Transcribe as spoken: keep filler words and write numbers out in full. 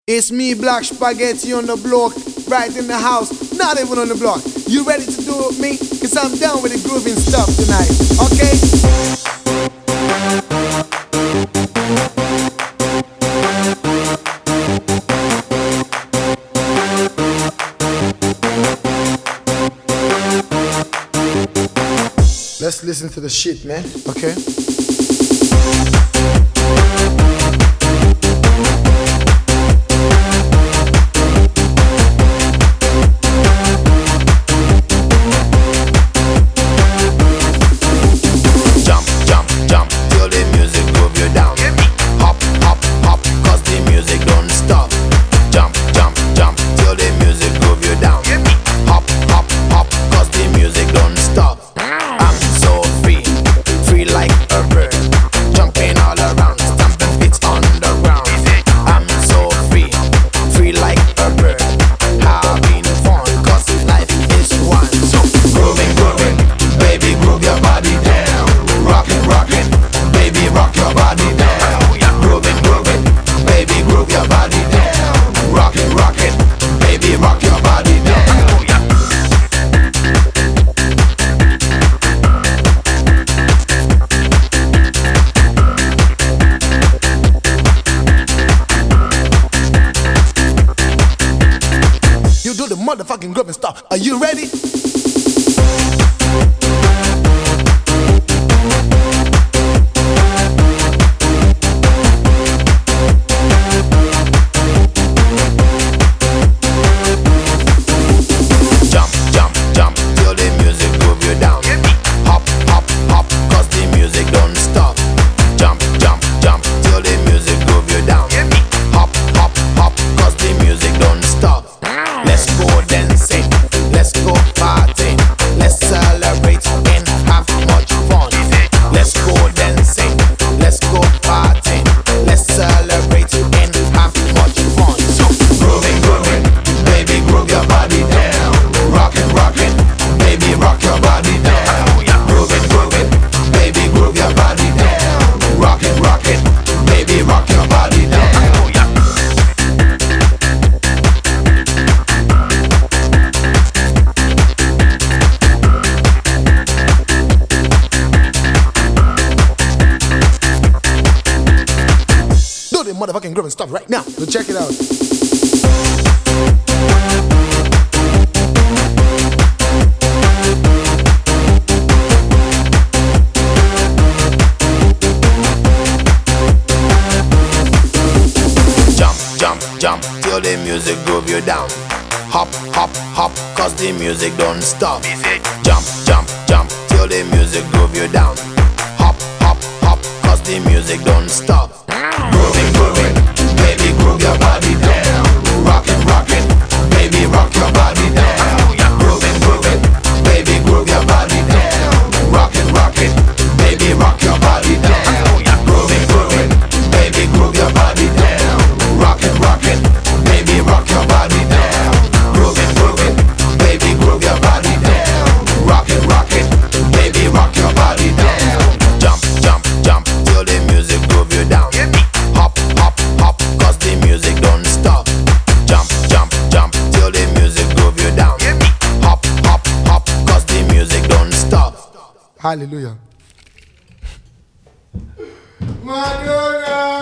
It's me, Black Spaghetti, on the block, right in the house, not even on the block. You ready to do it with me? Cause I'm down with the grooving stuff tonight, okay? Let's listen to the shit, man, okay? The motherfucking group and stuff. Are you ready? Jump, jump, jump till the music groove you down. Hop, hop, hop, cause the music don't stop. Jump, jump, jump till the music groove you down. Hop, hop, hop, cause the music don't stop. Let's go dancing, let's go partying, let's celebrate and have much fun. Let's go dancing, let's go partying, let's celebrate and have much fun. So grooving, grooving, baby, groove your body down. Rockin', rockin', baby, rock your body down. Grooving, grooving, baby, groove your body down. Rockin', rockin', baby, rock your body down. The motherfucking grooving stuff right now. So check it out. Jump, jump, jump till the music groove you down. Hop, hop, hop, cause the music don't stop. Jump, jump, jump till the music groove you down. Hop, hop, hop, cause the music don't stop. Grooving, grooving, baby, groove your body down. Rockin', rockin', baby, rock your body down. Grooving, grooving, baby, groove your body down. Rockin', rockin', baby, rock your body down. Grooving, grooving, baby, groove your body down. Rockin', rockin', baby, rock your body down. Grooving, grooving, baby, groove your body down. Rockin', rockin', baby, rock your body down. Jump, jump, jump till the music groove you down. Hop, hop, hop, cause the music don't stop. Jump, jump, jump till the music groove you down. Hop, hop, hop, cause the music don't stop. Hallelujah. Madonna.